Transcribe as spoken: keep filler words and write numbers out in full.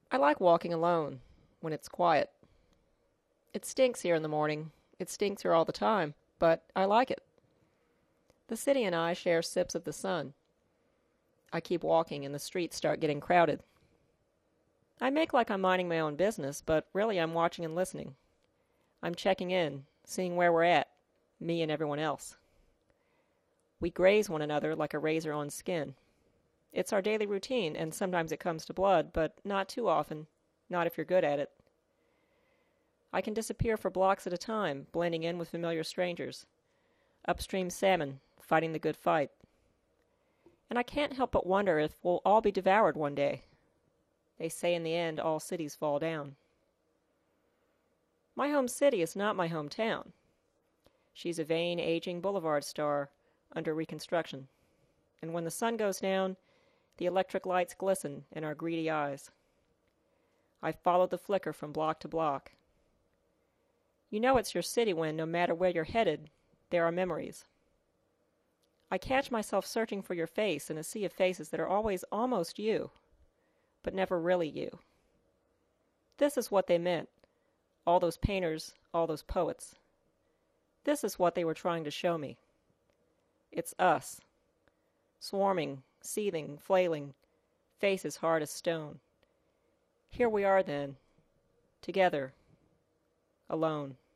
I like walking alone when it's quiet. It stinks here in the morning. It stinks here all the time, but I like it. The city and I share sips of the sun. I keep walking and the streets start getting crowded. I make like I'm minding my own business, but really I'm watching and listening. I'm checking in, seeing where we're at, me and everyone else. We graze one another like a razor on skin. It's our daily routine, and sometimes it comes to blood, but not too often, not if you're good at it. I can disappear for blocks at a time, blending in with familiar strangers. Upstream salmon, fighting the good fight. And I can't help but wonder if we'll all be devoured one day. They say in the end all cities fall down. My home city is not my hometown. She's a vain, aging boulevard star under reconstruction. And when the sun goes down, the electric lights glisten in our greedy eyes. I followed the flicker from block to block. You know it's your city when, no matter where you're headed, there are memories. I catch myself searching for your face in a sea of faces that are always almost you, but never really you. This is what they meant, all those painters, all those poets. This is what they were trying to show me. It's us, swarming, seething, flailing, faces hard as stone. Here we are then, together, alone.